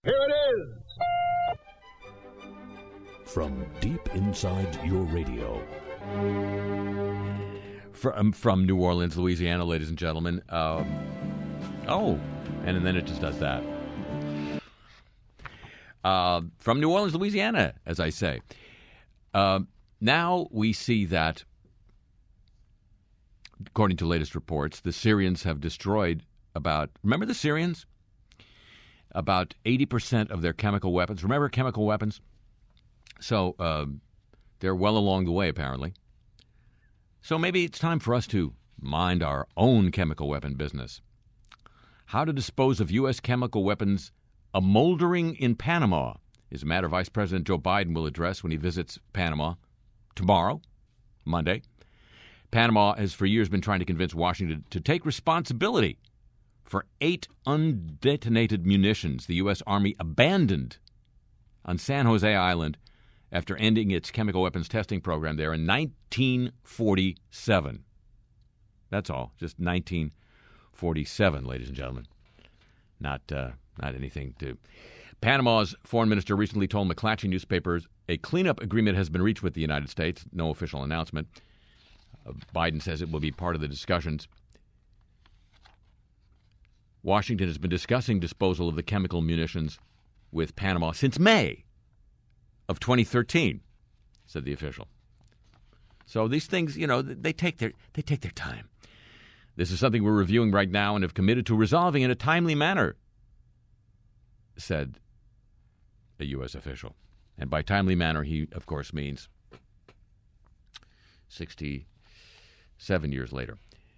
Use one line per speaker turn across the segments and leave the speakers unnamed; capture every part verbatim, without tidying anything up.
Here it is.
From deep inside your radio.
From, from New Orleans, Louisiana, ladies and gentlemen. Um, oh, and then it just does that. Uh, from New Orleans, Louisiana, as I say. Uh, now we see that, according to latest reports, the Syrians have destroyed about, remember the Syrians? About eighty percent of their chemical weapons. Remember chemical weapons? So uh, they're well along the way, apparently. So maybe it's time for us to mind our own chemical weapon business. How to dispose of U S chemical weapons a moldering in Panama is a matter Vice President Joe Biden will address when he visits Panama tomorrow, Monday. Panama has for years been trying to convince Washington to take responsibility for eight undetonated munitions the U S. Army abandoned on San Jose Island after ending its chemical weapons testing program there in nineteen forty-seven. That's all, just nineteen forty-seven, ladies and gentlemen. Not uh, not anything to... Panama's foreign minister recently told McClatchy newspapers a cleanup agreement has been reached with the United States. No official announcement. Uh, Biden says it will be part of the discussions. Washington has been discussing disposal of the chemical munitions with Panama since May of twenty thirteen, said the official. So these things, you know, they take their they take their time. This is something we're reviewing right now and have committed to resolving in a timely manner, said a U S official. And by timely manner, he, of course, means sixty-seven years later.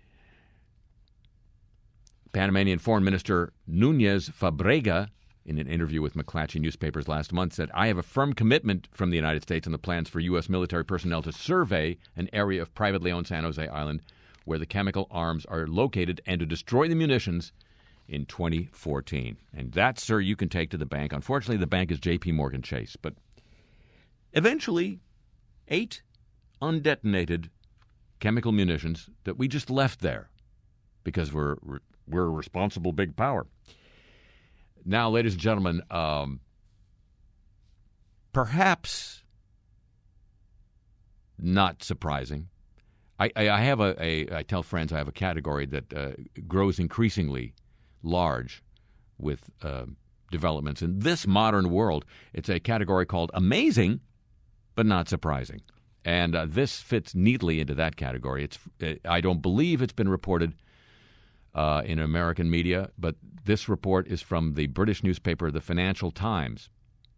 Panamanian Foreign Minister Nunez Fabrega, in an interview with McClatchy newspapers last month, said, I have a firm commitment from the United States on the plans for U S military personnel to survey an area of privately owned San Jose Island where the chemical arms are located and to destroy the munitions in twenty fourteen. And that, sir, you can take to the bank. Unfortunately, the bank is J P. Morgan Chase. But eventually, eight undetonated chemical munitions that we just left there because we're we're a responsible big power. Now, ladies and gentlemen, um, perhaps not surprising. I, I, I have a, a, I tell friends I have a category that uh, grows increasingly large with uh, developments in this modern world. It's a category called amazing, but not surprising. And uh, this fits neatly into that category. It's I don't believe it's been reported Uh, in American media, but this report is from the British newspaper, the Financial Times.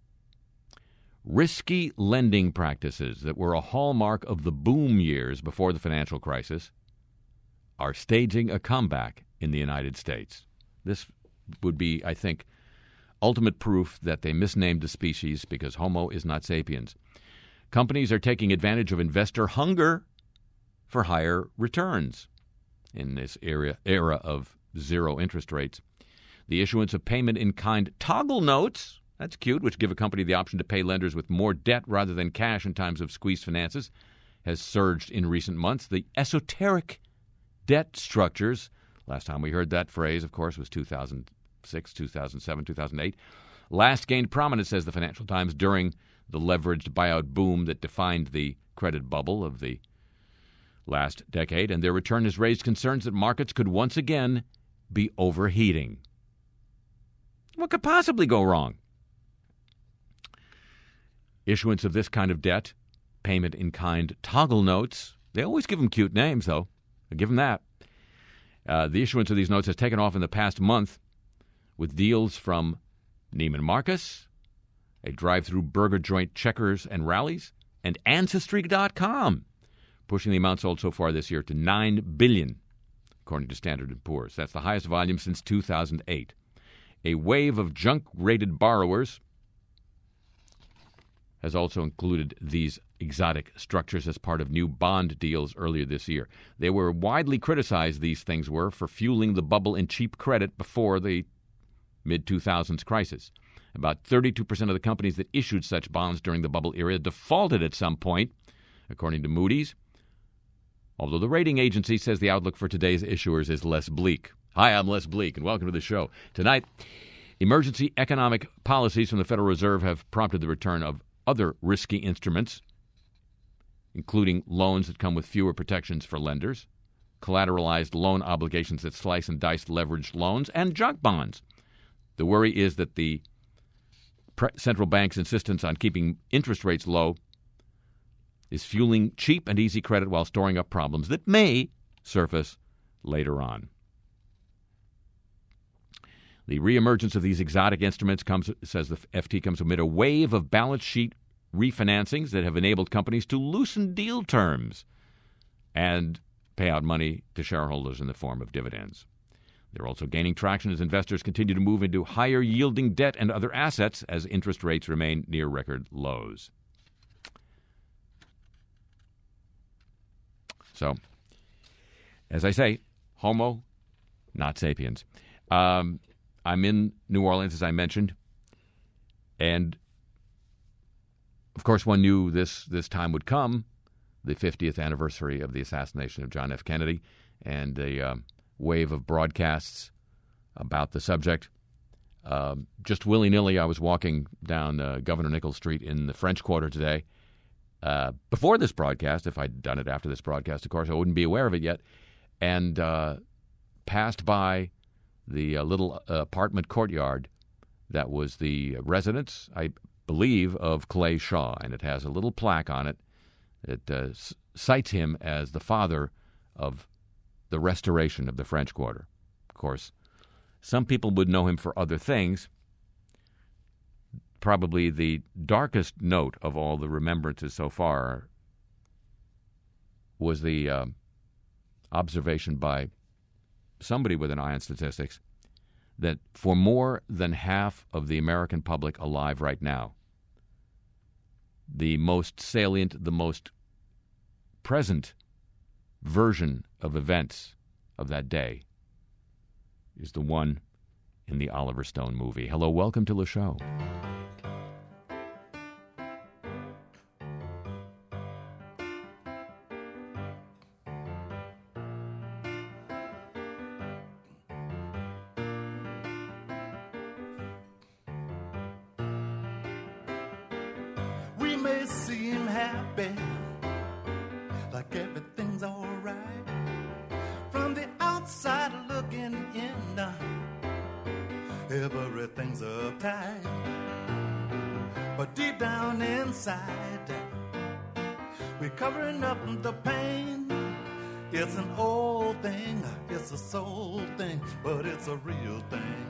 Risky lending practices that were a hallmark of the boom years before the financial crisis are staging a comeback in the United States. This would be, I think, ultimate proof that they misnamed the species because Homo is not sapiens. Companies are taking advantage of investor hunger for higher returns. In this era, era of zero interest rates. The issuance of payment-in-kind toggle notes, that's cute, which give a company the option to pay lenders with more debt rather than cash in times of squeezed finances, has surged in recent months. The esoteric debt structures, last time we heard that phrase, of course, was two thousand six, two thousand seven, two thousand eight, last gained prominence, says the Financial Times, during the leveraged buyout boom that defined the credit bubble of the last decade, and their return has raised concerns that markets could once again be overheating. What could possibly go wrong? Issuance of this kind of debt, payment-in-kind toggle notes, they always give them cute names, though. I give them that. Uh, the issuance of these notes has taken off in the past month with deals from Neiman Marcus, a drive-through burger joint Checkers and Rallies, and Ancestry dot com. Pushing the amount sold so far this year to nine billion dollars, according to Standard and Poor's. That's the highest volume since two thousand eight. A wave of junk-rated borrowers has also included these exotic structures as part of new bond deals earlier this year. They were widely criticized, these things were, for fueling the bubble in cheap credit before the mid two thousands crisis. About thirty-two percent of the companies that issued such bonds during the bubble era defaulted at some point, according to Moody's. Although the rating agency says the outlook for today's issuers is less bleak. Hi, I'm Les Bleak, and welcome to the show. Tonight, Emergency economic policies from the Federal Reserve have prompted the return of other risky instruments, including loans that come with fewer protections for lenders, collateralized loan obligations that slice and dice leveraged loans, and junk bonds. The worry is that the pre- central bank's insistence on keeping interest rates low is fueling cheap and easy credit while storing up problems that may surface later on. The reemergence of these exotic instruments comes, says the F T, comes amid a wave of balance sheet refinancings that have enabled companies to loosen deal terms and pay out money to shareholders in the form of dividends. They're also gaining traction as investors continue to move into higher-yielding debt and other assets as interest rates remain near record lows. So, as I say, homo, not sapiens. Um, I'm in New Orleans, as I mentioned, and, of course, one knew this, this time would come, the fiftieth anniversary of the assassination of John F. Kennedy, and a uh, wave of broadcasts about the subject. Uh, just willy-nilly, I was walking down uh, Governor Nichols Street in the French Quarter today. Uh, before this broadcast, if I'd done it after this broadcast, of course, I wouldn't be aware of it yet, and uh, passed by the uh, little uh, apartment courtyard that was the residence, I believe, of Clay Shaw, and it has a little plaque on it that uh, c- cites him as the father of the restoration of the French Quarter. Of course, some people would know him for other things. Probably the darkest note of all the remembrances so far was the uh, observation by somebody with an eye on statistics that for more than half of the American public alive right now, the most salient, the most present version of events of that day is the one in the Oliver Stone movie. Hello, welcome to the show.
We may seem happy, like everything's all right. From the outside looking in, uh, everything's uptight. But deep down inside, we're covering up the pain. It's an old thing, it's a soul thing, but it's a real thing.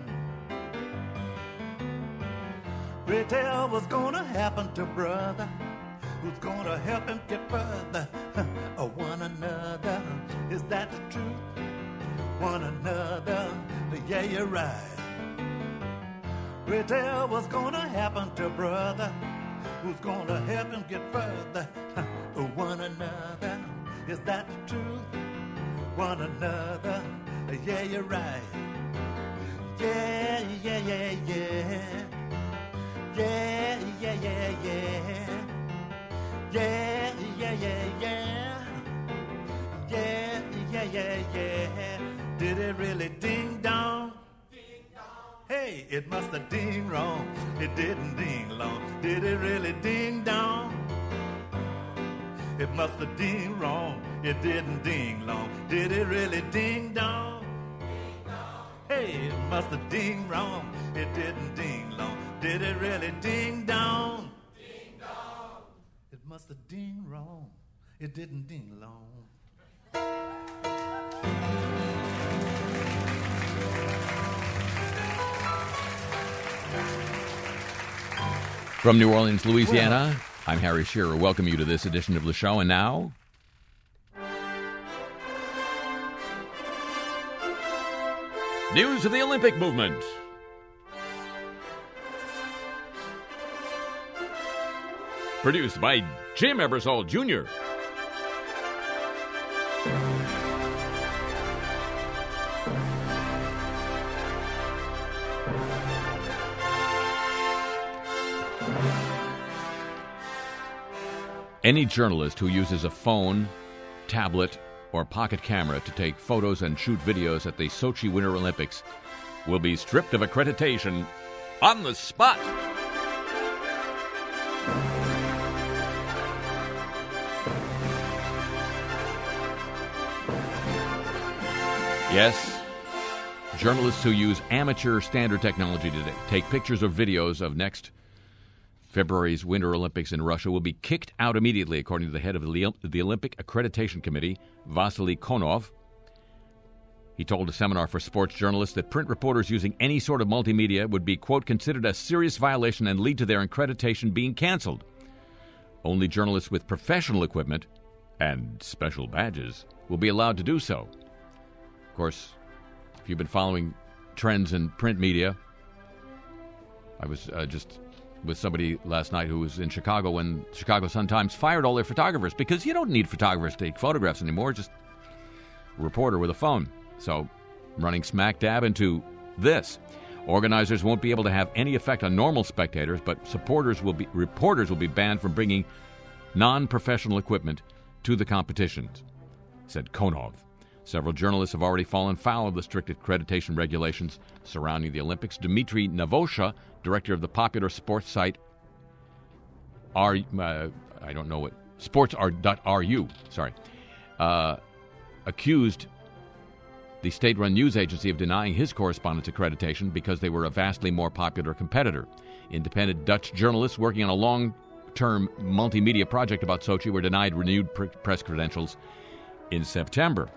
We tell what's gonna happen to brother, who's gonna help him get further. Or one another, is that the truth? One another, yeah, you're right. We tell what's gonna happen to brother, who's gonna help him get further. Or one another, is that the truth? One another, yeah, you're right. Yeah, yeah, yeah, yeah. Yeah, yeah, yeah, yeah. Yeah, yeah, yeah, yeah. Yeah, yeah, yeah, yeah. Did it really ding dong? Ding dong. Hey, it must have ding wrong. It didn't ding long. Did it really ding dong? It must have ding wrong. It didn't ding long. Did it really ding dong? Ding dong. Hey, it must have ding wrong. It didn't ding long. Did it really ding dong? Ding dong. It must have ding wrong. It didn't ding long.
From New Orleans, Louisiana, I'm Harry Shearer. Welcome you to this edition of the show. And now, news of the Olympic movement. Produced by Jim Ebersol, Junior Any journalist who uses a phone, tablet, or pocket camera to take photos and shoot videos at the Sochi Winter Olympics will be stripped of accreditation on the spot. Yes, journalists who use amateur standard technology to take pictures or videos of next February's Winter Olympics in Russia will be kicked out immediately, according to the head of the, the Olympic Accreditation Committee, Vasily Konov. He told a seminar for sports journalists that print reporters using any sort of multimedia would be, quote, considered a serious violation and lead to their accreditation being canceled. Only journalists with professional equipment and special badges will be allowed to do so. Of course, if you've been following trends in print media, I was uh, just with somebody last night who was in Chicago when Chicago Sun-Times fired all their photographers because you don't need photographers to take photographs anymore, just a reporter with a phone. So, running smack dab into this. Organizers won't be able to have any effect on normal spectators, but supporters will be, reporters will be banned from bringing non-professional equipment to the competitions, said Konov. Several journalists have already fallen foul of the strict accreditation regulations surrounding the Olympics. Dmitry Novosha, director of the popular sports site R, uh, I don't know what, sportsr.ru, sorry, uh, accused the state-run news agency of denying his correspondents accreditation because they were a vastly more popular competitor. Independent Dutch journalists working on a long-term multimedia project about Sochi were denied renewed pr- press credentials in September.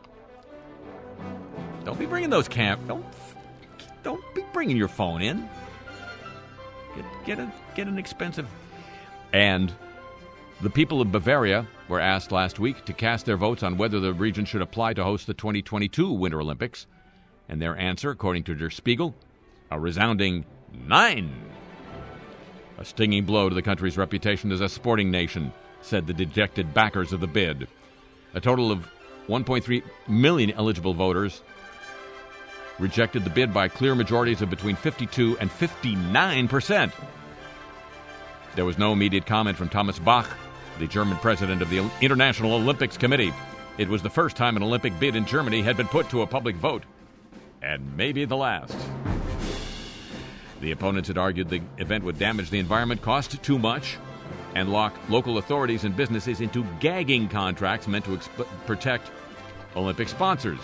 Don't be bringing those cam. Don't don't be bringing your phone in. Get get a get an expensive. And the people of Bavaria were asked last week to cast their votes on whether the region should apply to host the twenty twenty-two Winter Olympics, and their answer, according to Der Spiegel, a resounding nine. A stinging blow to the country's reputation as a sporting nation, said the dejected backers of the bid. A total of one point three million eligible voters rejected the bid by clear majorities of between fifty-two and fifty-nine percent. There was no immediate comment from Thomas Bach, the German president of the International Olympics Committee. It was the first time an Olympic bid in Germany had been put to a public vote, and maybe the last. The opponents had argued the event would damage the environment, cost too much, and lock local authorities and businesses into gagging contracts meant to exp- protect Olympic sponsors.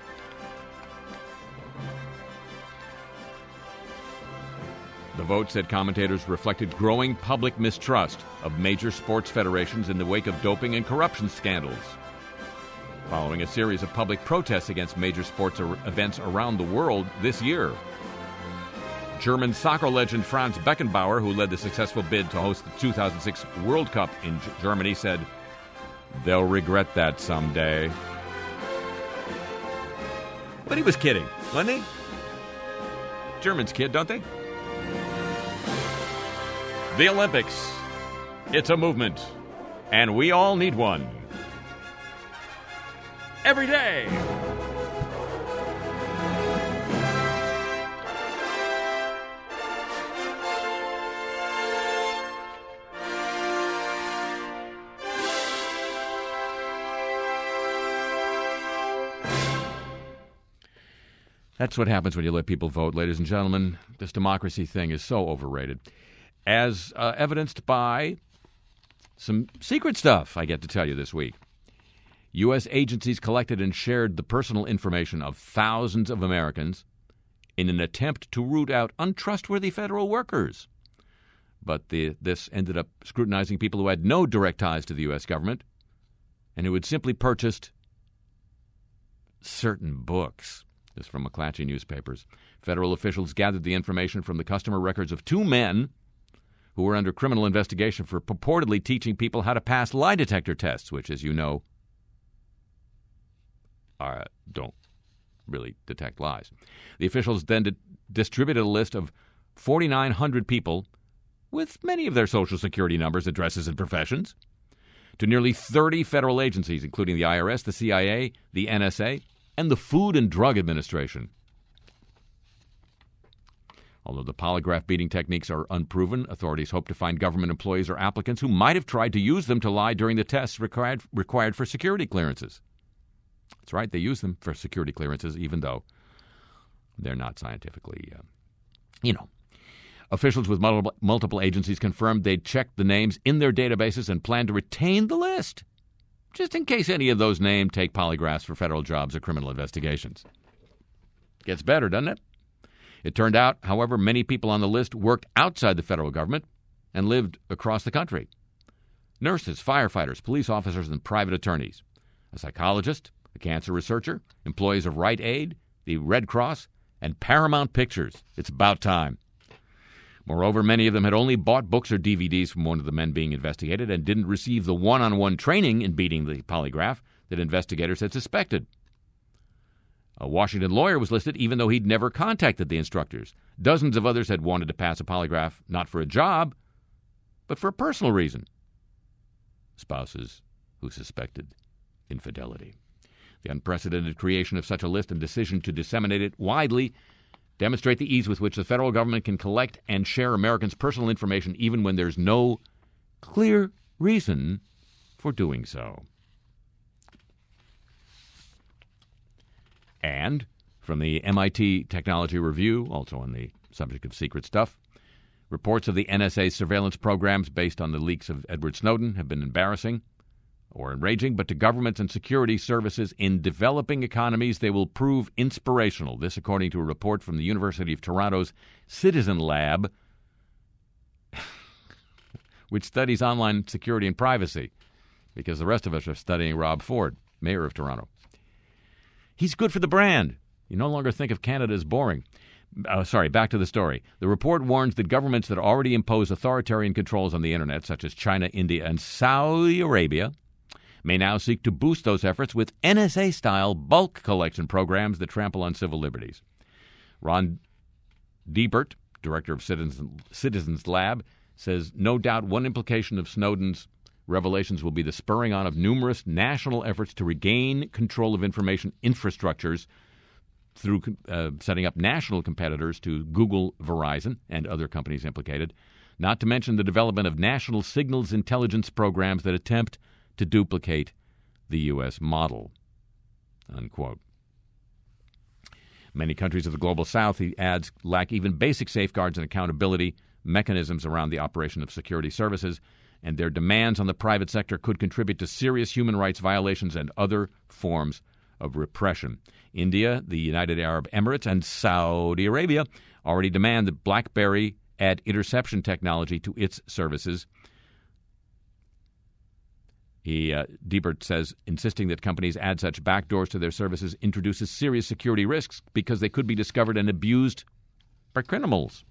The vote, said commentators, reflected growing public mistrust of major sports federations in the wake of doping and corruption scandals. Following a series of public protests against major sports er- events around the world this year. German soccer legend Franz Beckenbauer, who led the successful bid to host the two thousand six World Cup in G- Germany, said, "They'll regret that someday." But he was kidding, wasn't he? Germans kid, don't they? The Olympics. It's a movement, and we all need one. Every day. That's what happens when you let people vote, ladies and gentlemen. This democracy thing is so overrated. As uh, evidenced by some secret stuff I get to tell you this week. U S agencies collected and shared the personal information of thousands of Americans in an attempt to root out untrustworthy federal workers. But the, this ended up scrutinizing people who had no direct ties to the U S government and who had simply purchased certain books. This is from McClatchy newspapers. Federal officials gathered the information from the customer records of two men who were under criminal investigation for purportedly teaching people how to pass lie detector tests, which, as you know, are, don't really detect lies. The officials then di- distributed a list of forty-nine hundred people with many of their Social Security numbers, addresses, and professions to nearly thirty federal agencies, including the I R S, the C I A, the N S A, and the Food and Drug Administration. Although the polygraph beating techniques are unproven, authorities hope to find government employees or applicants who might have tried to use them to lie during the tests required, required for security clearances. That's right, they use them for security clearances, even though they're not scientifically, uh, you know. Officials with multiple, multiple agencies confirmed they'd checked the names in their databases and plan to retain the list, just in case any of those named take polygraphs for federal jobs or criminal investigations. Gets better, doesn't it? It turned out, however, many people on the list worked outside the federal government and lived across the country. Nurses, firefighters, police officers, and private attorneys. A psychologist, a cancer researcher, employees of Rite Aid, the Red Cross, and Paramount Pictures. It's about time. Moreover, many of them had only bought books or D V Ds from one of the men being investigated and didn't receive the one-on-one training in beating the polygraph that investigators had suspected. A Washington lawyer was listed even though he'd never contacted the instructors. Dozens of others had wanted to pass a polygraph, not for a job, but for a personal reason. Spouses who suspected infidelity. The unprecedented creation of such a list and decision to disseminate it widely demonstrate the ease with which the federal government can collect and share Americans' personal information even when there's no clear reason for doing so. And from the M I T Technology Review, also on the subject of secret stuff, reports of the N S A's surveillance programs based on the leaks of Edward Snowden have been embarrassing or enraging, but to governments and security services in developing economies, they will prove inspirational. This, according to a report from the University of Toronto's Citizen Lab, which studies online security and privacy, because the rest of us are studying Rob Ford, mayor of Toronto. He's good for the brand. You no longer think of Canada as boring. Uh, sorry, back to the story. The report warns that governments that already impose authoritarian controls on the Internet, such as China, India, and Saudi Arabia, may now seek to boost those efforts with N S A-style bulk collection programs that trample on civil liberties. Ron Deibert, director of Citizens, Citizens Lab, says no doubt one implication of Snowden's revelations will be the spurring on of numerous national efforts to regain control of information infrastructures through uh, setting up national competitors to Google, Verizon, and other companies implicated, not to mention the development of national signals intelligence programs that attempt to duplicate the U S model, unquote. Many countries of the global south, he adds, lack even basic safeguards and accountability mechanisms around the operation of security services, and their demands on the private sector could contribute to serious human rights violations and other forms of repression. India, the United Arab Emirates, and Saudi Arabia already demand that BlackBerry add interception technology to its services. He, uh, Deibert says, insisting that companies add such backdoors to their services introduces serious security risks because they could be discovered and abused by criminals.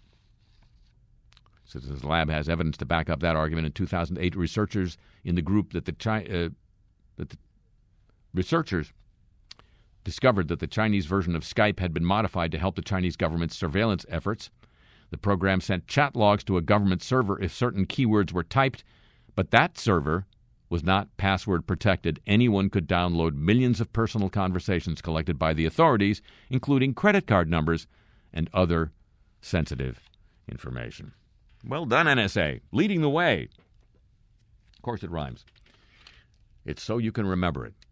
Citizens Lab has evidence to back up that argument. In two thousand eight, researchers in the group that the, Chi- uh, that the researchers discovered that the Chinese version of Skype had been modified to help the Chinese government's surveillance efforts. The program sent chat logs to a government server if certain keywords were typed, but that server was not password protected. Anyone could download millions of personal conversations collected by the authorities, including credit card numbers and other sensitive information. Well done, N S A. Leading the way. Of course it rhymes. It's so you can remember it.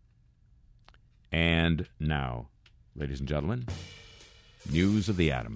And now, ladies and gentlemen, news of the atom.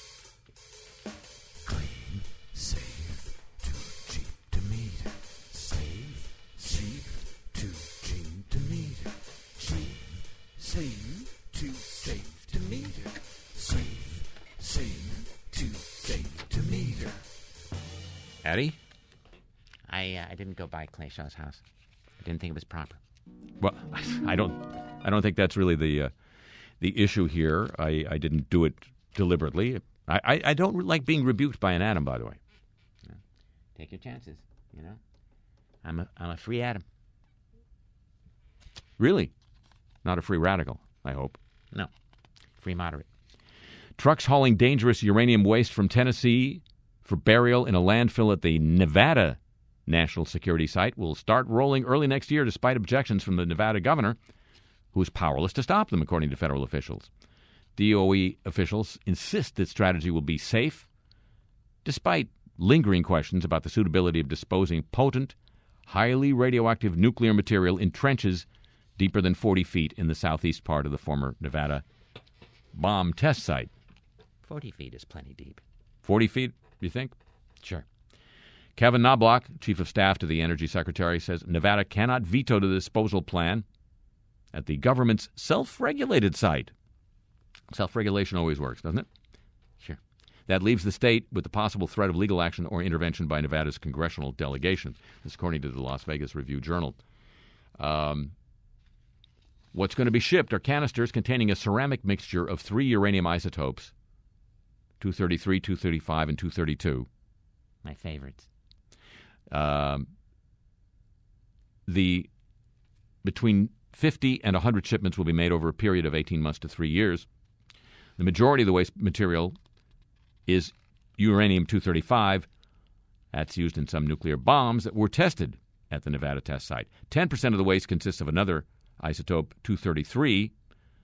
Clean, safe, too cheap to meter. Safe, safe, too cheap to meter. Cheap, safe, too safe to meter. Safe, safe, too safe to meter.
Addie?
I uh, I didn't go by Clay Shaw's house. I didn't think it was proper.
Well, I don't. I don't think that's really the uh, the issue here. I, I didn't do it deliberately. I, I, I don't like being rebuked by an atom, by the way.
Yeah. Take your chances. You know, I'm a I'm a free atom.
Really, not a free radical. I hope.
No, free moderate.
Trucks hauling dangerous uranium waste from Tennessee for burial in a landfill at the Nevada National Security Site will start rolling early next year despite objections from the Nevada governor, who is powerless to stop them, according to federal officials. D O E officials insist that strategy will be safe, despite lingering questions about the suitability of disposing potent, highly radioactive nuclear material in trenches deeper than forty feet in the southeast part of the former Nevada bomb test site.
Forty feet is plenty deep.
forty feet, you think? Sure. Kevin Knobloch, Chief of Staff to the Energy Secretary, says Nevada cannot veto the disposal plan at the government's self-regulated site. Self-regulation always works, doesn't it?
Sure.
That leaves the state with the possible threat of legal action or intervention by Nevada's congressional delegation. This is according to the Las Vegas Review-Journal. Um, what's going to be shipped are canisters containing a ceramic mixture of three uranium isotopes, two thirty-three, two thirty-five, and two thirty-two.
My favorites.
Um, the between fifty and one hundred shipments will be made over a period of eighteen months to three years. The majority of the waste material is uranium two thirty-five. That's used in some nuclear bombs that were tested at the Nevada test site. ten percent of the waste consists of another isotope, two thirty-three.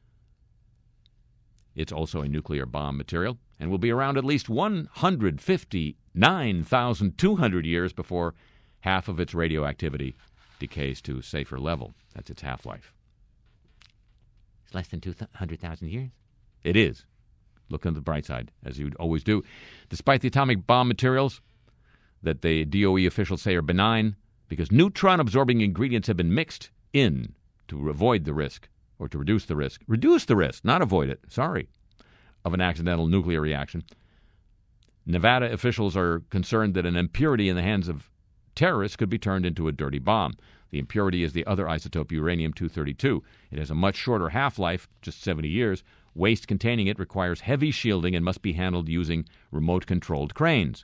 It's also a nuclear bomb material and will be around at least one hundred fifty-nine thousand two hundred years before half of its radioactivity decays to a safer level. That's its half-life.
It's less than two hundred thousand years?
It is. Look on the bright side, as you always do. Despite the atomic bomb materials that the D O E officials say are benign, because neutron-absorbing ingredients have been mixed in to avoid the risk, or to reduce the risk. Reduce the risk, not avoid it, sorry, of an accidental nuclear reaction. Nevada officials are concerned that an impurity in the hands of terrorists could be turned into a dirty bomb. The impurity is the other isotope, uranium two thirty-two. It has a much shorter half-life, just seventy years. Waste containing it requires heavy shielding and must be handled using remote-controlled cranes.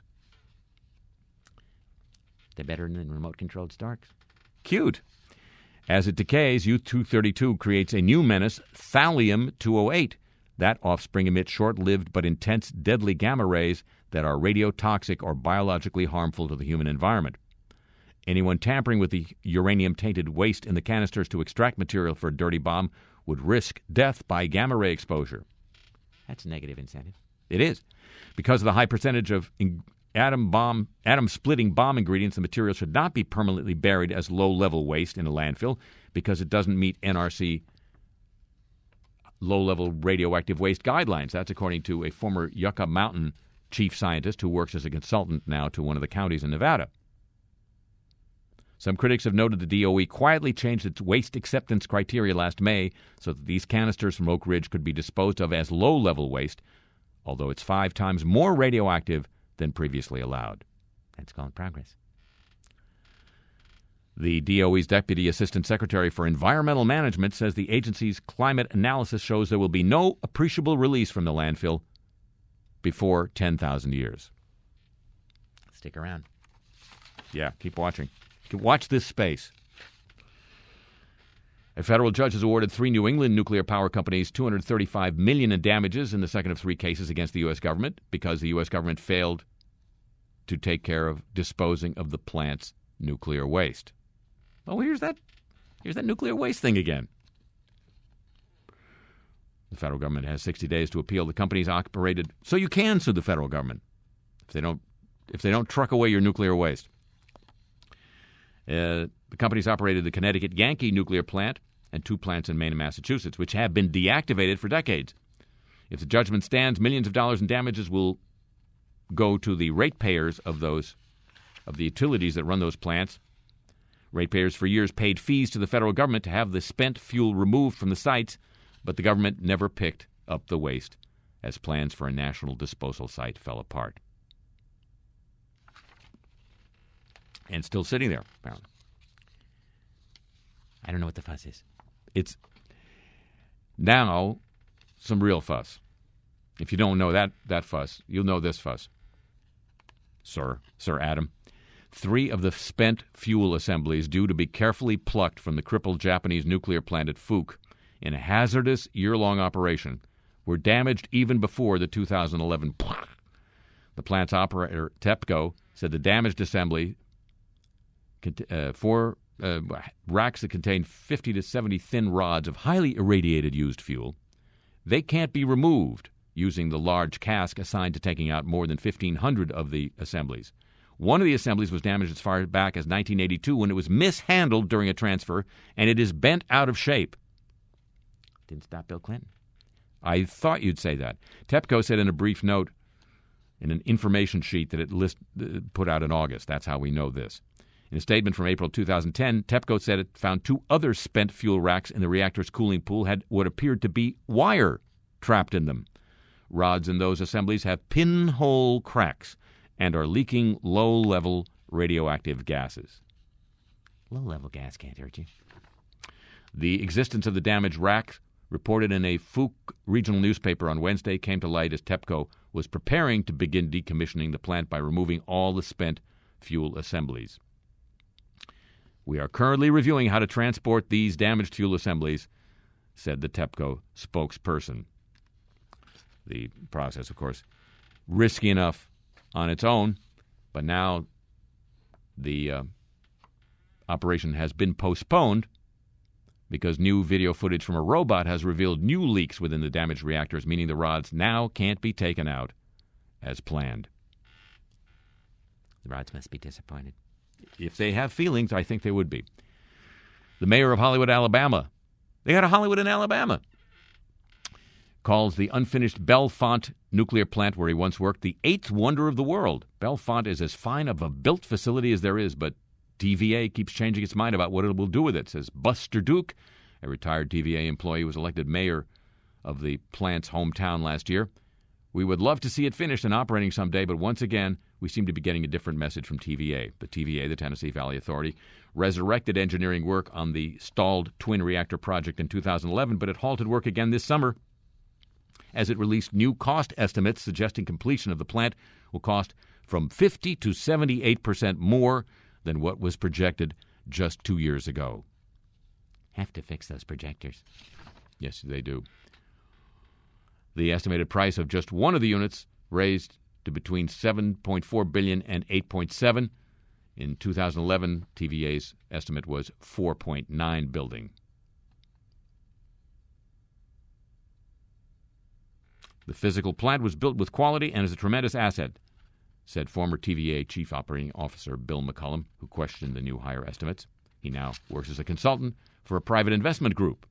They're better than remote-controlled Starks.
Cute. As it decays, U two thirty-two creates a new menace, thallium two oh eight. That offspring emits short-lived but intense deadly gamma rays that are radiotoxic or biologically harmful to the human environment. Anyone tampering with the uranium-tainted waste in the canisters to extract material for a dirty bomb would risk death by gamma ray exposure.
That's a negative incentive.
It is. Because of the high percentage of in- atom bomb, atom-splitting bomb ingredients, the material should not be permanently buried as low-level waste in a landfill because it doesn't meet N R C low-level radioactive waste guidelines. That's according to a former Yucca Mountain chief scientist who works as a consultant now to one of the counties in Nevada. Some critics have noted the D O E quietly changed its waste acceptance criteria last May so that these canisters from Oak Ridge could be disposed of as low-level waste, although it's five times more radioactive than previously allowed.
That's called progress.
The D O E's Deputy Assistant Secretary for Environmental Management says the agency's climate analysis shows there will be no appreciable release from the landfill before ten thousand years.
Stick around.
Yeah, keep watching. Watch this space. A federal judge has awarded three New England nuclear power companies two hundred thirty-five million dollars in damages in the second of three cases against the U S government because the U S government failed to take care of disposing of the plant's nuclear waste. Oh, here's that, here's that nuclear waste thing again. The federal government has sixty days to appeal. The companies operated, so you can sue the federal government if they don't, if they don't truck away your nuclear waste. Uh, the companies operated the Connecticut Yankee nuclear plant and two plants in Maine and Massachusetts, which have been deactivated for decades. If the judgment stands, millions of dollars in damages will go to the ratepayers of those of the utilities that run those plants. Ratepayers for years paid fees to the federal government to have the spent fuel removed from the sites, but the government never picked up the waste as plans for a national disposal site fell apart. And still sitting there, apparently.
I don't know what the fuss is.
It's now some real fuss. If you don't know that, that fuss, you'll know this fuss. Sir, Sir Adam. Three of the spent fuel assemblies due to be carefully plucked from the crippled Japanese nuclear plant at Fuke in a hazardous year-long operation were damaged even before the two thousand eleven. The plant's operator, TEPCO, said the damaged assembly Uh, four uh, racks that contain fifty to seventy thin rods of highly irradiated used fuel. They can't be removed using the large cask assigned to taking out more than fifteen hundred of the assemblies. One of the assemblies was damaged as far back as nineteen eighty-two when it was mishandled during a transfer, and it is bent out of shape.
Didn't stop Bill Clinton.
I thought you'd say that. TEPCO said in a brief note in an information sheet that it list, uh, put out in August. That's how we know this. In a statement from April two thousand ten, TEPCO said it found two other spent fuel racks in the reactor's cooling pool had what appeared to be wire trapped in them. Rods in those assemblies have pinhole cracks and are leaking low-level radioactive gases.
Low-level gas can't hurt you.
The existence of the damaged racks, reported in a Fook regional newspaper on Wednesday, came to light as TEPCO was preparing to begin decommissioning the plant by removing all the spent fuel assemblies. We are currently reviewing how to transport these damaged fuel assemblies, said the TEPCO spokesperson. The process, of course, risky enough on its own, but now the uh, operation has been postponed because new video footage from a robot has revealed new leaks within the damaged reactors, meaning the rods now can't be taken out as planned.
The rods must be disappointed.
If they have feelings, I think they would be. The mayor of Hollywood, Alabama, they got a Hollywood in Alabama, calls the unfinished Bellefonte nuclear plant where he once worked the eighth wonder of the world. Bellefonte is as fine of a built facility as there is, but T V A keeps changing its mind about what it will do with it, says Buster Duke, a retired T V A employee who was elected mayor of the plant's hometown last year. We would love to see it finished and operating someday, but once again, we seem to be getting a different message from T V A. The T V A, the Tennessee Valley Authority, resurrected engineering work on the stalled twin reactor project in two thousand eleven, but it halted work again this summer as it released new cost estimates suggesting completion of the plant will cost from fifty to seventy-eight percent more than what was projected just two years ago.
Have to fix those projectors.
Yes, they do. The estimated price of just one of the units raised to between seven point four billion dollars and eight point seven. In two thousand eleven, T V A's estimate was four point nine billion dollars. The physical plant was built with quality and is a tremendous asset, said former T V A Chief Operating Officer Bill McCullum, who questioned the new higher estimates. He now works as a consultant for a private investment group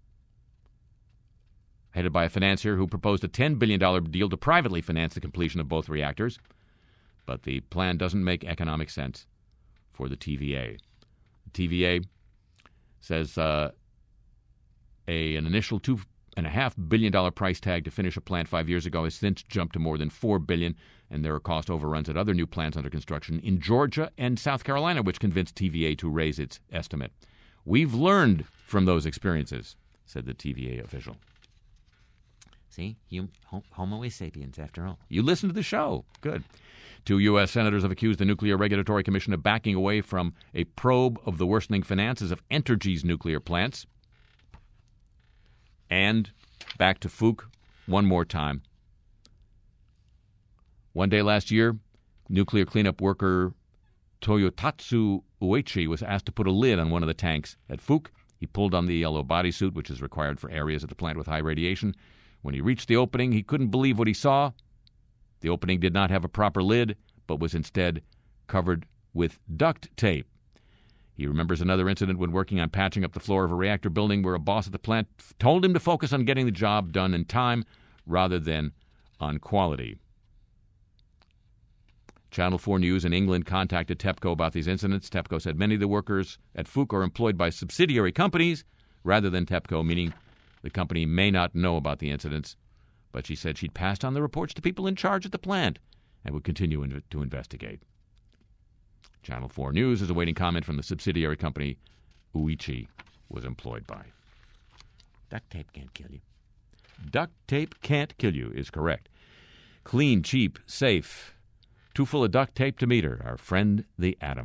headed by a financier who proposed a ten billion dollars deal to privately finance the completion of both reactors. But the plan doesn't make economic sense for the T V A. The T V A says uh, a, an initial two point five billion dollars price tag to finish a plant five years ago has since jumped to more than four billion dollars, and there are cost overruns at other new plants under construction in Georgia and South Carolina, which convinced T V A to raise its estimate. We've learned from those experiences, said the T V A official.
See, hum, Homo sapiens, after all.
You listen to the show. Good. Two U S senators have accused the Nuclear Regulatory Commission of backing away from a probe of the worsening finances of Entergy's nuclear plants. And back to Fook one more time. One day last year, nuclear cleanup worker Toyotatsu Uechi was asked to put a lid on one of the tanks at Fook. He pulled on the yellow bodysuit, which is required for areas of the plant with high radiation. When he reached the opening, he couldn't believe what he saw. The opening did not have a proper lid, but was instead covered with duct tape. He remembers another incident when working on patching up the floor of a reactor building where a boss at the plant told him to focus on getting the job done in time rather than on quality. Channel four News in England contacted TEPCO about these incidents. TEPCO said many of the workers at Fook are employed by subsidiary companies rather than TEPCO, meaning the company may not know about the incidents, but she said she'd passed on the reports to people in charge at the plant and would continue in, to investigate. Channel four News is awaiting comment from the subsidiary company Uechi was employed by.
Duct tape can't kill you.
Duct tape can't kill you is correct. Clean, cheap, safe. Too full of duct tape to meter. Our friend the atom.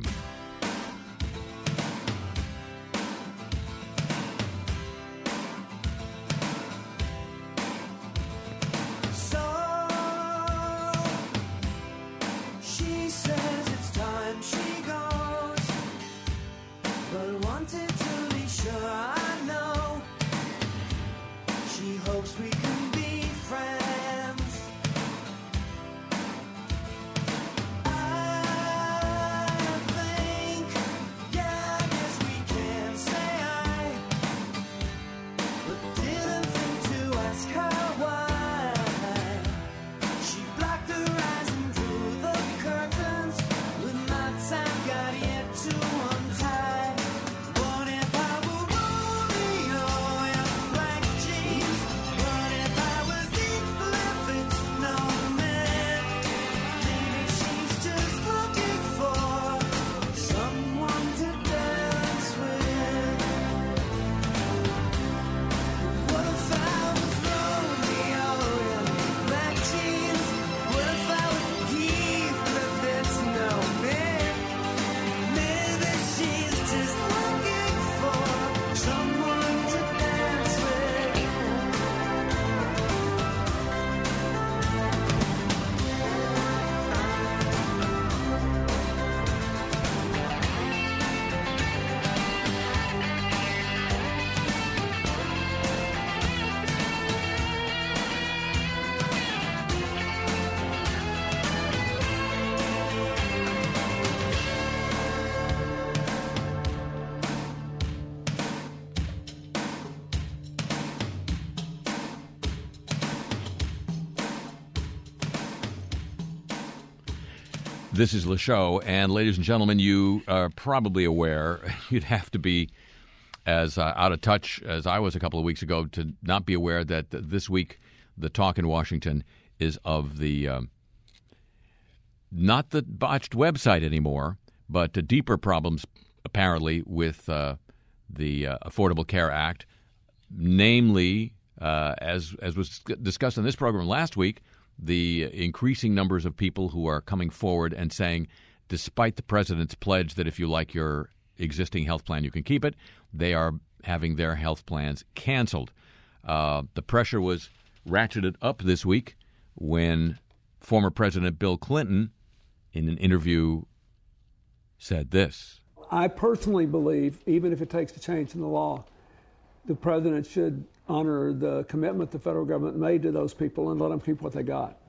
She blocked the rising
This is Le Show, and ladies and gentlemen, you are probably aware, you'd have to be as uh, out of touch as I was a couple of weeks ago to not be aware that th- this week the talk in Washington is of the, um, not the botched website anymore, but the deeper problems apparently with uh, the uh, Affordable Care Act, namely, uh, as as was discussed on this program last week, the increasing numbers of people who are coming forward and saying, despite the president's pledge that if you like your existing health plan, you can keep it, they are having their health plans canceled. Uh, the pressure was ratcheted up this week when former President Bill Clinton, in an interview, said this.
I personally believe, even if it takes a change in the law, the president should honor the commitment the federal government made to those people and let them keep what they got.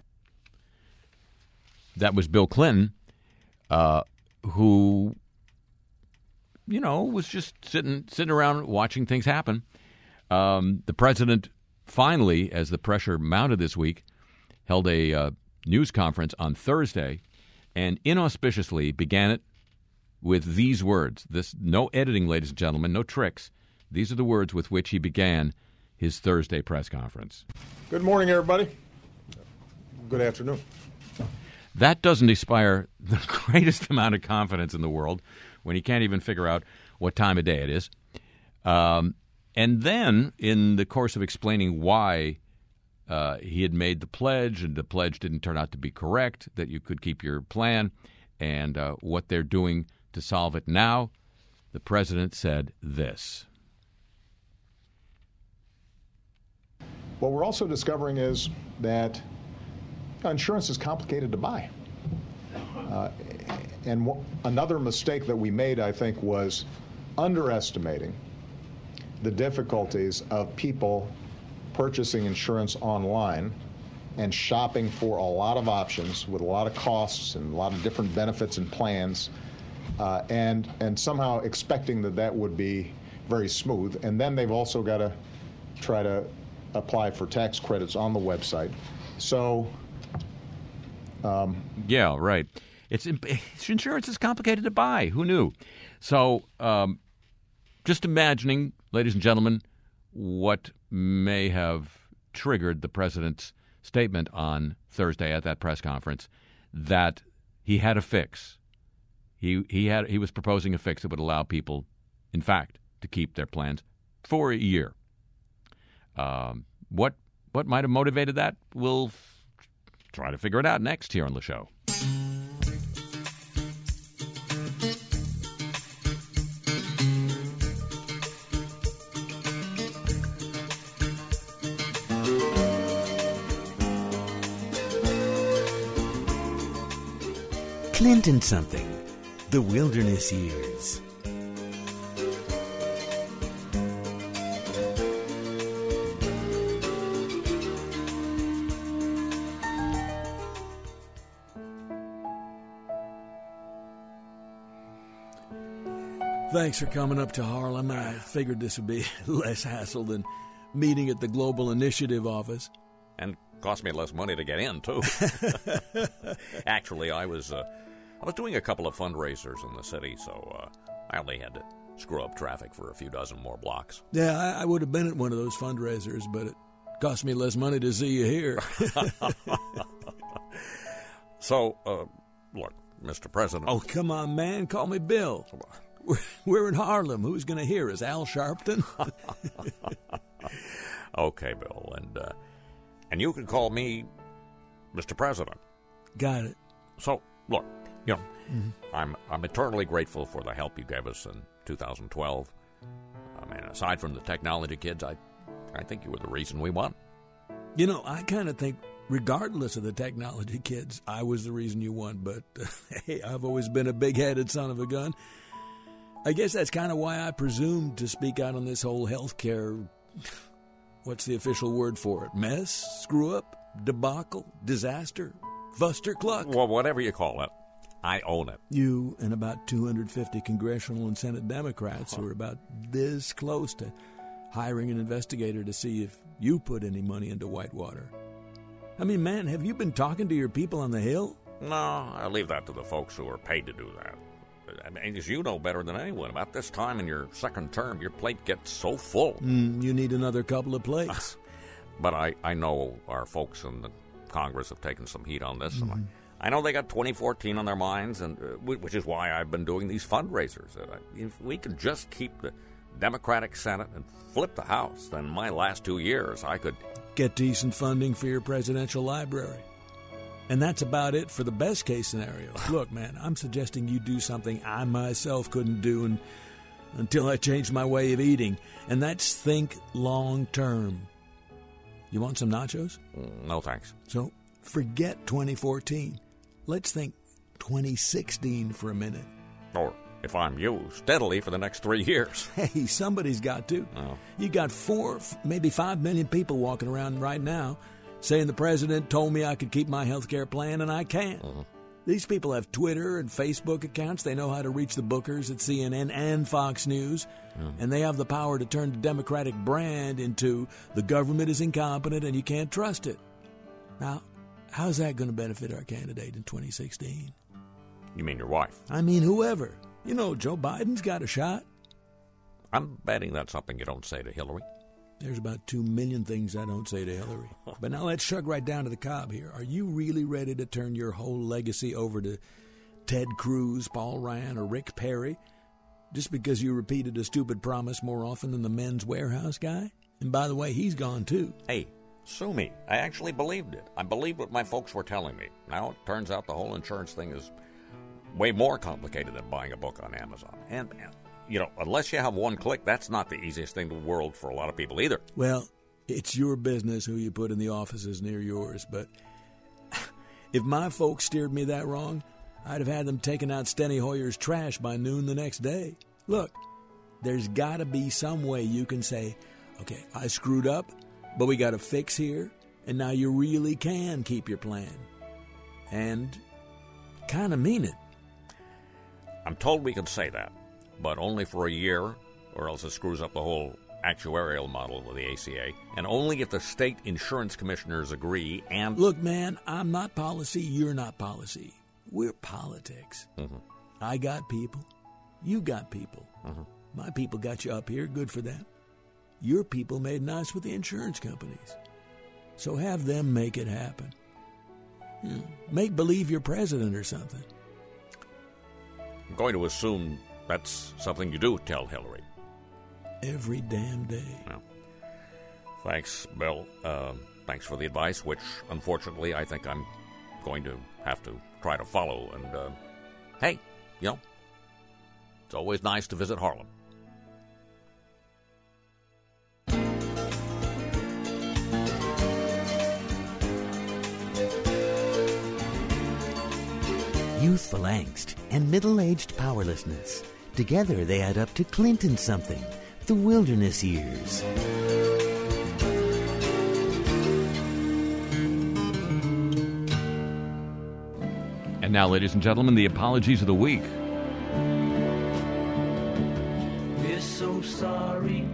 That was Bill Clinton, uh, who, you know, was just sitting sitting around watching things happen. Um, the president finally, as the pressure mounted this week, held a uh, news conference on Thursday and inauspiciously began it with these words. This, no editing, ladies and gentlemen, no tricks. These are the words with which he began his Thursday press conference.
Good morning, everybody. Good afternoon.
That doesn't inspire the greatest amount of confidence in the world when he can't even figure out what time of day it is. Um, and then, in the course of explaining why uh, he had made the pledge and the pledge didn't turn out to be correct, that you could keep your plan, and uh, what they're doing to solve it now, the president said this.
What we're also discovering is that insurance is complicated to buy. Uh, and w- another mistake that we made, I think, was underestimating the difficulties of people purchasing insurance online and shopping for a lot of options with a lot of costs and a lot of different benefits and plans, uh, and and somehow expecting that that would be very smooth. And then they've also got to try to apply for tax credits on the website. So, um,
yeah, right. It's, it's insurance is complicated to buy. Who knew? So, um, just imagining, ladies and gentlemen, what may have triggered the president's statement on Thursday at that press conference that he had a fix. He he had he was proposing a fix that would allow people, in fact, to keep their plans for a year. Um, what what might have motivated that? We'll f- try to figure it out next here on the show.
Clinton something. The Wilderness Years.
Thanks for coming up to Harlem. I figured this would be less hassle than meeting at the Global Initiative office.
And cost me less money to get in, too. Actually, I was uh, I was doing a couple of fundraisers in the city, so uh, I only had to screw up traffic for a few dozen more blocks.
Yeah, I, I would have been at one of those fundraisers, but it cost me less money to see you here.
So, uh, look, Mister President.
Oh, come on, man. Call me Bill. We're, we're in Harlem. Who's going to hear us? Al Sharpton?
Okay, Bill, and uh, and you can call me Mister President.
Got it.
So, look, you know,
Mm-hmm.
I'm I'm eternally grateful for the help you gave us in two thousand twelve. I mean, aside from the technology kids, I I think you were the reason we won.
You know, I kind of think, regardless of the technology kids, I was the reason you won. But, uh, hey, I've always been a big-headed son of a gun. I guess that's kind of why I presumed to speak out on this whole health care, what's the official word for it? Mess? Screw-up? Debacle? Disaster? Fustercluck?
Well, whatever you call it, I own it.
You and about two hundred fifty congressional and Senate Democrats who are about this close to hiring an investigator to see if you put any money into Whitewater. I mean, man, have you been talking to your people on the Hill?
No, I leave that to the folks who are paid to do that. I mean, as you know better than anyone, about this time in your second term, your plate gets so full.
Mm, you need another couple of plates.
But I, I know our folks in the Congress have taken some heat on this.
Mm-hmm.
And I, I know they got twenty fourteen on their minds, and uh, which is why I've been doing these fundraisers. And I, if we could just keep the Democratic Senate and flip the House, then my last two years I could
get decent funding for your presidential library. And that's about it for the best case scenario. Look, man, I'm suggesting you do something I myself couldn't do and, until I changed my way of eating, and that's think long term. You want some nachos?
Mm, no, thanks.
So forget twenty fourteen. Let's think twenty sixteen for a minute.
Or, if I'm you, steadily for the next three years.
Hey, somebody's got to.
Oh.
You got four, maybe five million people walking around right now saying the president told me I could keep my health care plan, and I can't.
Mm-hmm.
These people have Twitter and Facebook accounts. They know how to reach the bookers at C N N and Fox News, mm-hmm. and they have the power to turn the Democratic brand into the government is incompetent and you can't trust it. Now, how's that going to benefit our candidate in twenty sixteen?
You mean your wife?
I mean whoever. You know, Joe Biden's got a shot.
I'm betting that's something you don't say to Hillary.
There's about two million things I don't say to Hillary. But now let's shrug right down to the cob here. Are you really ready to turn your whole legacy over to Ted Cruz, Paul Ryan, or Rick Perry just because you repeated a stupid promise more often than the Men's Warehouse guy? And by the way, he's gone too.
Hey, sue me. I actually believed it. I believed what my folks were telling me. Now it turns out the whole insurance thing is way more complicated than buying a book on Amazon. And, and you know, unless you have one click, that's not the easiest thing in the world for a lot of people either.
Well, it's your business who you put in the offices near yours, but if my folks steered me that wrong, I'd have had them taking out Steny Hoyer's trash by noon the next day. Look, there's got to be some way you can say, okay, I screwed up, but we got a fix here, and now you really can keep your plan. And kind of mean it.
I'm told we can say that, but only for a year, or else it screws up the whole actuarial model with the A C A, and only if the state insurance commissioners agree and...
Look, man, I'm not policy, you're not policy. We're politics.
Mm-hmm.
I got people. You got people.
Mm-hmm.
My people got you up here, good for them. Your people made nice with the insurance companies. So have them make it happen. Hmm. Make believe you're president or something.
I'm going to assume that's something you do tell Hillary.
Every damn day.
Well, thanks, Bill. Uh, thanks for the advice, which, unfortunately, I think I'm going to have to try to follow. And, uh, hey, you know, it's always nice to visit Harlem.
Youthful angst and middle-aged powerlessness. Together they add up to Clinton something. The wilderness years.
And now, ladies and gentlemen, the apologies of the week.
We're so sorry.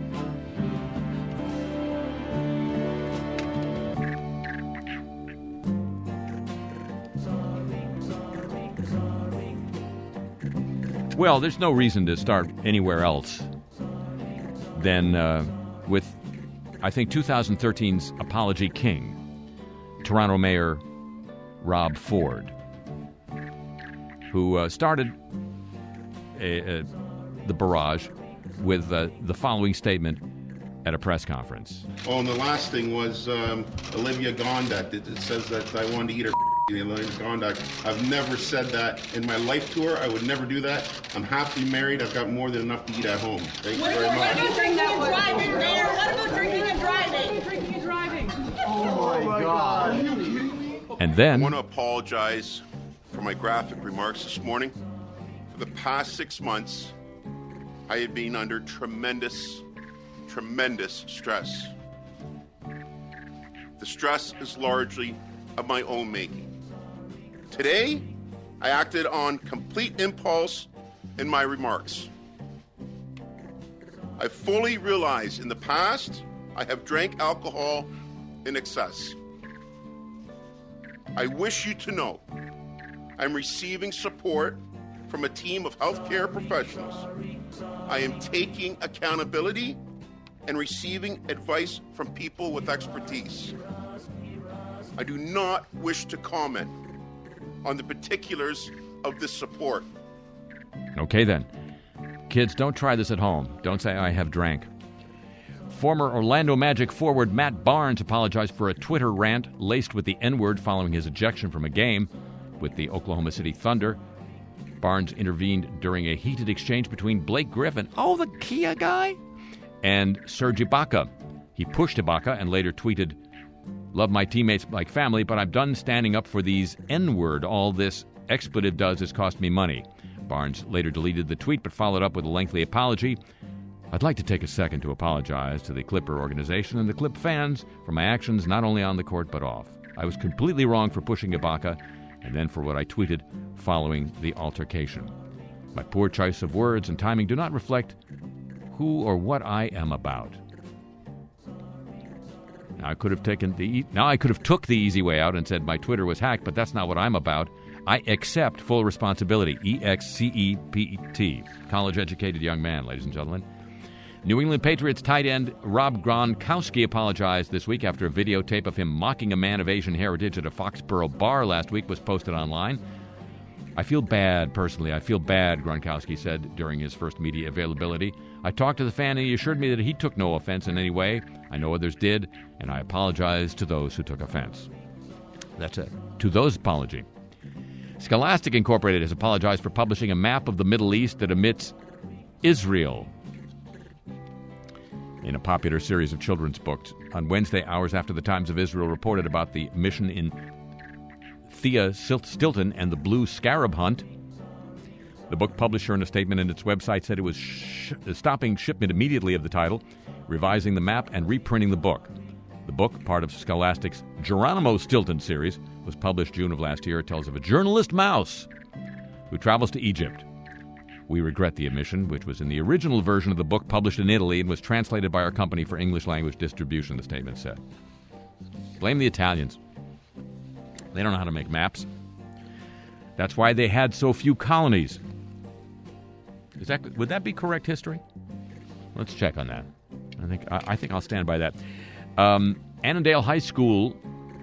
Well, there's no reason to start anywhere else than uh, with, I think, twenty thirteen's Apology King, Toronto Mayor Rob Ford, who uh, started a, a, the barrage with uh, the following statement at a press conference.
Oh, and the last thing was um, Olivia Gondak. It, it says that I wanted to eat her Olivia Gondak. I've never said that in my life tour. I would never do that. I'm happily married. I've got more than enough to eat at home. Thank you very much.
What about drinking and driving, Mayor? What about drinking and driving? Drinking and driving.
Oh, my God.
And then...
I want to apologize for my graphic remarks this morning. For the past six months, I have been under tremendous, tremendous stress. The stress is largely of my own making. Today, I acted on complete impulse in my remarks. I fully realize in the past, I have drank alcohol in excess. I wish you to know I'm receiving support from a team of healthcare professionals. I am taking accountability and receiving advice from people with expertise. I do not wish to comment on the particulars of this support.
Okay, then. Kids, don't try this at home. Don't say I have drank. Former Orlando Magic forward Matt Barnes apologized for a Twitter rant laced with the N-word following his ejection from a game with the Oklahoma City Thunder. Barnes intervened during a heated exchange between Blake Griffin, oh, the Kia guy, and Serge Ibaka. He pushed Ibaka and later tweeted, "Love my teammates like family, but I'm done standing up for these N-word. All this expletive does is cost me money." Barnes later deleted the tweet but followed up with a lengthy apology. "I'd like to take a second to apologize to the Clipper organization and the Clip fans for my actions not only on the court but off. I was completely wrong for pushing Ibaka and then for what I tweeted following the altercation. My poor choice of words and timing do not reflect who or what I am about." Now I could have taken the now I could have took the easy way out and said my Twitter was hacked, but that's not what I'm about. I accept full responsibility. E X C E P T. College-educated young man, ladies and gentlemen. New England Patriots tight end Rob Gronkowski apologized this week after a videotape of him mocking a man of Asian heritage at a Foxborough bar last week was posted online. "I feel bad, personally. I feel bad," Gronkowski said during his first media availability. "I talked to the fan and he assured me that he took no offense in any way. I know others did, and I apologize to those who took offense." That's a to those apology. Scholastic Incorporated has apologized for publishing a map of the Middle East that omits Israel in a popular series of children's books. On Wednesday, hours after the Times of Israel reported about the mission in Thea Stilton and the Blue Scarab Hunt, the book publisher in a statement in its website said it was sh- stopping shipment immediately of the title, revising the map, and reprinting the book. The book, part of Scholastic's Geronimo Stilton series, was published June of last year. It tells of a journalist mouse who travels to Egypt. "We regret the omission, which was in the original version of the book published in Italy and was translated by our company for English-language distribution," the statement said. Blame the Italians. They don't know how to make maps. That's why they had so few colonies. Is that, would that be correct history? Let's check on that. I think I, I think I'll stand by that. Um, Annandale High School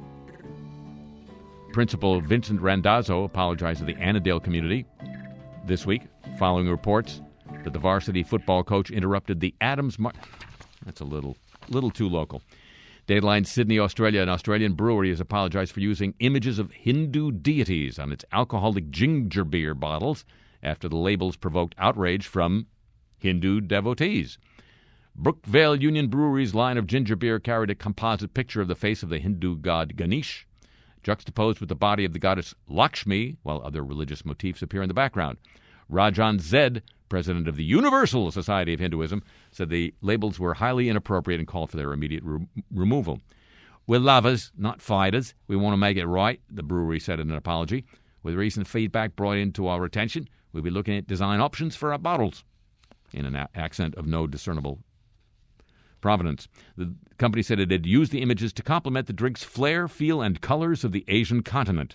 Principal Vincent Randazzo apologized to the Annandale community this week following reports that the varsity football coach interrupted the Adams Mar- That's a little little too local. Dateline Sydney, Australia, an Australian brewery has apologized for using images of Hindu deities on its alcoholic ginger beer bottles after the labels provoked outrage from Hindu devotees. Brookvale Union Brewery's line of ginger beer carried a composite picture of the face of the Hindu god Ganesh, juxtaposed with the body of the goddess Lakshmi, while other religious motifs appear in the background. Rajan Zed, president of the Universal Society of Hinduism, said the labels were highly inappropriate and called for their immediate re- removal. "We're lovers, not fighters. We want to make it right," the brewery said in an apology. "With recent feedback brought into our attention, we'll be looking at design options for our bottles," in an a- accent of no discernible provenance. The company said it had used the images to complement the drink's flair, feel, and colors of the Asian continent.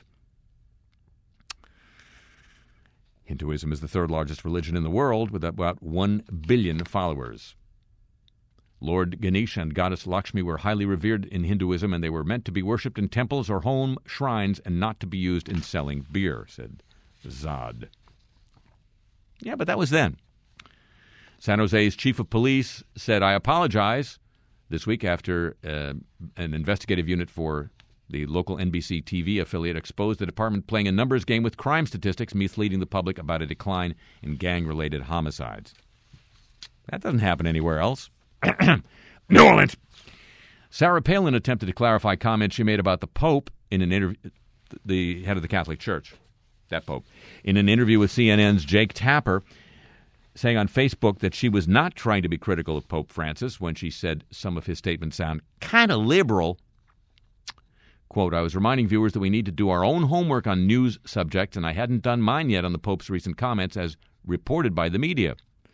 Hinduism is the third largest religion in the world, with about one billion followers. Lord Ganesh and goddess Lakshmi were highly revered in Hinduism, and they were meant to be worshipped in temples or home shrines and not to be used in selling beer, said Zad. Yeah, but that was then. San Jose's chief of police said, "I apologize," this week after uh, an investigative unit for the local N B C T V affiliate exposed the department playing a numbers game with crime statistics, misleading the public about a decline in gang-related homicides. That doesn't happen anywhere else. New Orleans. Sarah Palin attempted to clarify comments she made about the Pope in an interview, the head of the Catholic Church, that Pope, in an interview with C N N's Jake Tapper, saying on Facebook that she was not trying to be critical of Pope Francis when she said some of his statements sound kind of liberal. Quote, "I was reminding viewers that we need to do our own homework on news subjects, and I hadn't done mine yet on the Pope's recent comments as reported by the media.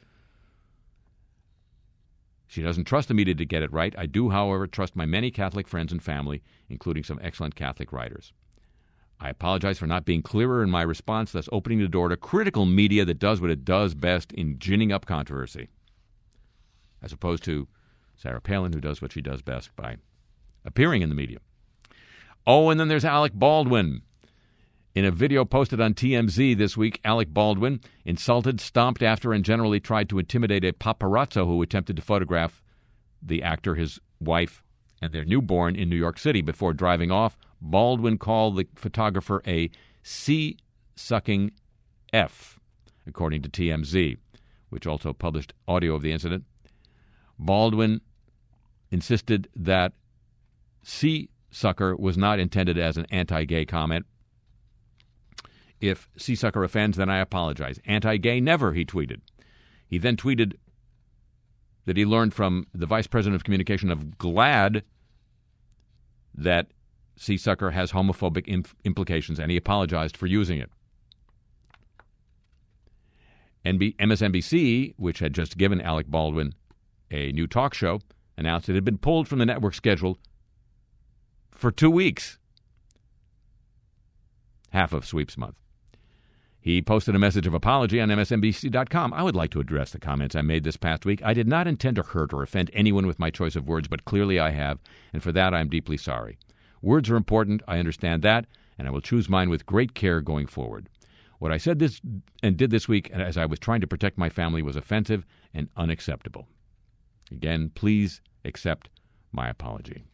She doesn't trust the media to get it right. I do, however, trust my many Catholic friends and family, including some excellent Catholic writers. I apologize for not being clearer in my response, thus opening the door to critical media that does what it does best in ginning up controversy, as opposed to Sarah Palin, who does what she does best by appearing in the media. Oh, and then there's Alec Baldwin. In a video posted on T M Z this week, Alec Baldwin insulted, stomped after, and generally tried to intimidate a paparazzo who attempted to photograph the actor, his wife, and their newborn in New York City. Before driving off, Baldwin called the photographer a sea-sucking F, according to T M Z, which also published audio of the incident. Baldwin insisted that sea-sucker was not intended as an anti-gay comment. If sea-sucker offends, then I apologize. Anti-gay never, he tweeted. He then tweeted that he learned from the vice president of communication of GLAAD that sea-sucker has homophobic imp- implications, and he apologized for using it. N B- M S N B C, which had just given Alec Baldwin a new talk show, announced it had been pulled from the network schedule for two weeks, half of Sweeps Month. He posted a message of apology on M S N B C dot com. I would like to address the comments I made this past week. I did not intend to hurt or offend anyone with my choice of words, but clearly I have, and for that I am deeply sorry. Words are important, I understand that, and I will choose mine with great care going forward. What I said this and did this week as I was trying to protect my family was offensive and unacceptable. Again, please accept my apology.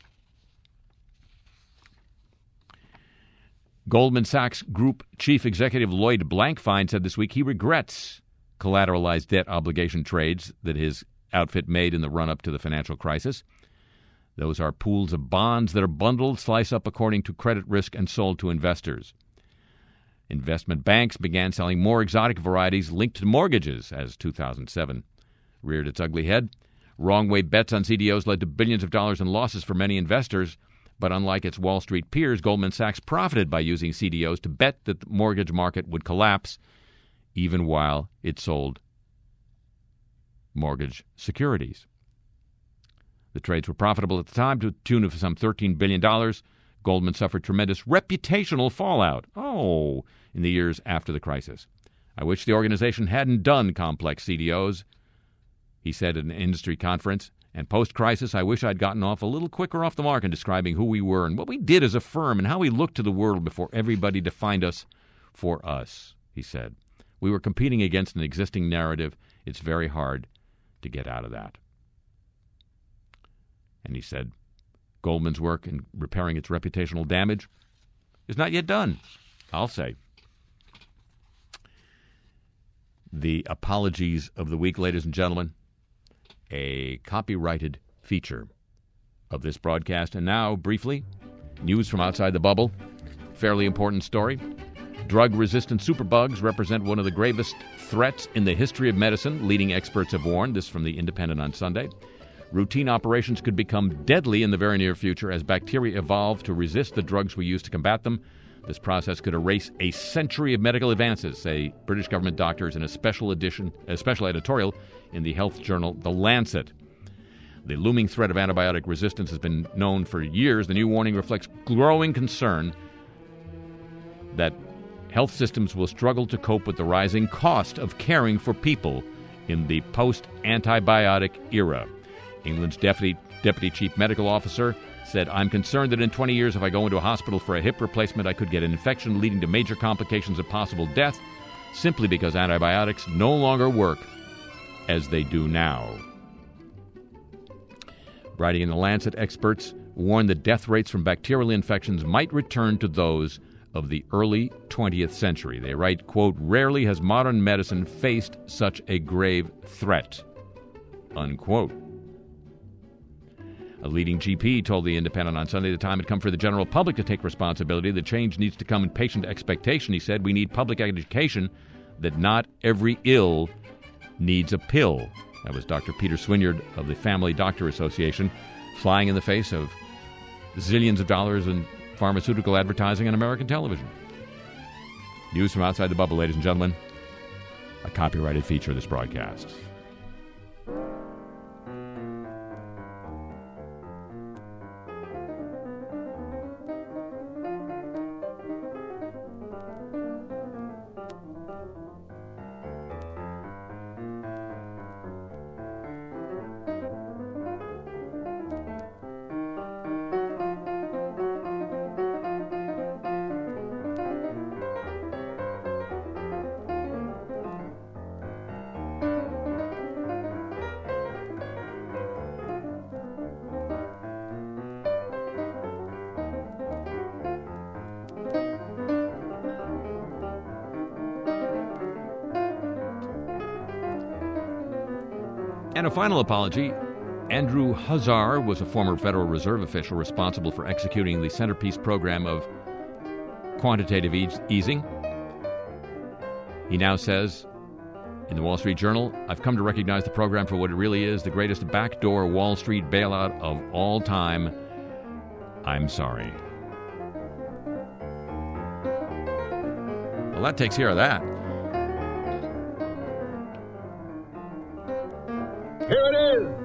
Goldman Sachs Group Chief Executive Lloyd Blankfein said this week he regrets collateralized debt obligation trades that his outfit made in the run-up to the financial crisis. Those are pools of bonds that are bundled, slice up according to credit risk, and sold to investors. Investment banks began selling more exotic varieties linked to mortgages as two thousand seven reared its ugly head. Wrong-way bets on C D Os led to billions of dollars in losses for many investors. But unlike its Wall Street peers, Goldman Sachs profited by using C D Os to bet that the mortgage market would collapse, even while it sold mortgage securities. The trades were profitable at the time to the tune of some thirteen billion dollars. Goldman suffered tremendous reputational fallout, oh, in the years after the crisis. I wish the organization hadn't done complex C D Os, he said at an industry conference. And post-crisis, I wish I'd gotten off a little quicker off the mark in describing who we were and what we did as a firm and how we looked to the world before everybody defined us for us, he said. We were competing against an existing narrative. It's very hard to get out of that. And he said, Goldman's work in repairing its reputational damage is not yet done, I'll say. The apologies of the week, ladies and gentlemen. A copyrighted feature of this broadcast. And now, briefly, news from outside the bubble. Fairly important story. Drug-resistant superbugs represent one of the gravest threats in the history of medicine, leading experts have warned. This from The Independent on Sunday. Routine operations could become deadly in the very near future as bacteria evolve to resist the drugs we use to combat them. This process could erase a century of medical advances, say British government doctors in a special edition, a special editorial in the health journal The Lancet. The looming threat of antibiotic resistance has been known for years. The new warning reflects growing concern that health systems will struggle to cope with the rising cost of caring for people in the post-antibiotic era. England's deputy, deputy chief medical officer said, I'm concerned that in twenty years, if I go into a hospital for a hip replacement, I could get an infection leading to major complications and possible death simply because antibiotics no longer work as they do now. Writing in The Lancet, experts warn that death rates from bacterial infections might return to those of the early twentieth century. They write, quote, rarely has modern medicine faced such a grave threat, unquote. A leading G P told The Independent on Sunday the time had come for the general public to take responsibility. The change needs to come in patient expectation, he said. We need public education that not every ill needs a pill. That was Doctor Peter Swinyard of the Family Doctor Association, flying in the face of zillions of dollars in pharmaceutical advertising on American television. News from outside the bubble, ladies and gentlemen. A copyrighted feature of this broadcast. And a final apology. Andrew Huszar was a former Federal Reserve official responsible for executing the centerpiece program of quantitative eas- easing. He now says in the Wall Street Journal, I've come to recognize the program for what it really is, the greatest backdoor Wall Street bailout of all time. I'm sorry. Well, that takes care of that.
Here it is.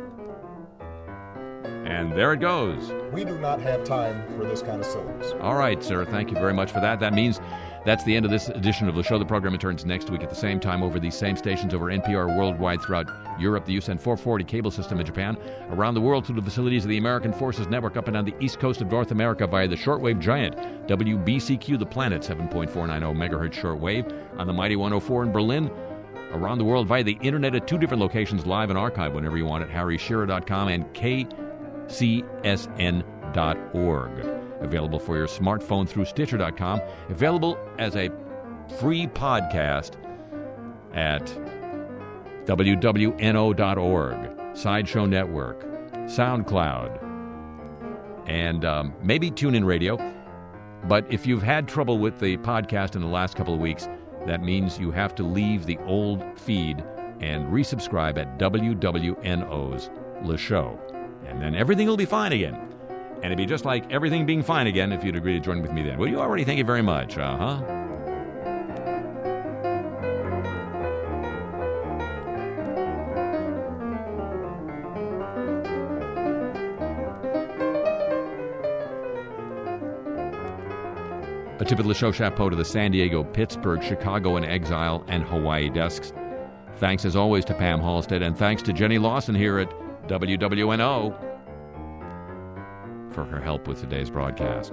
And there it goes.
We do not have time for this kind of silliness.
All right, sir. Thank you very much for that. That means that's the end of this edition of the show. The program returns next week at the same time over these same stations over N P R worldwide throughout Europe, the U S N four forty cable system in Japan, around the world through the facilities of the American Forces Network up and down the east coast of North America via the shortwave giant W B C Q, the planet, seven point four nine zero megahertz shortwave, on the mighty one oh four in Berlin, around the world via the internet at two different locations, live and archived whenever you want at harry shearer dot com and K C S N dot org. Available for your smartphone through Stitcher dot com. Available as a free podcast at W W N O dot org, Sideshow Network, SoundCloud, and um, maybe TuneIn Radio. But if you've had trouble with the podcast in the last couple of weeks, that means you have to leave the old feed and resubscribe at W W N O's Le Show. And then everything will be fine again. And it'd be just like everything being fine again if you'd agree to join with me then. Well, you already thank you very much, uh-huh. A tip of the show chapeau to the San Diego, Pittsburgh, Chicago in Exile, and Hawaii desks. Thanks as always to Pam Halstead, and thanks to Jenny Lawson here at W W N O for her help with today's broadcast.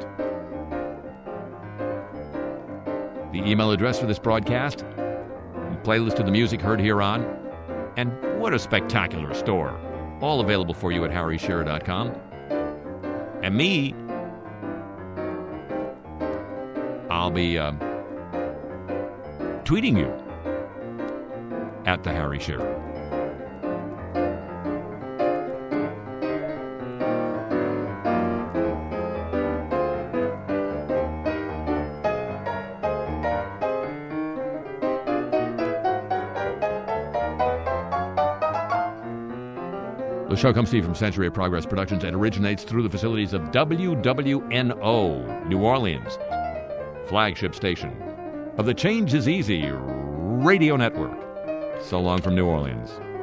The email address for this broadcast, the playlist of the music heard here on, and what a spectacular store, all available for you at harry shearer dot com. And me, I'll be uh, tweeting you at the Harry Shearer. The show comes to you from Century of Progress Productions and originates through the facilities of W W N O, New Orleans, flagship station of the Change is Easy radio network. So long from New Orleans.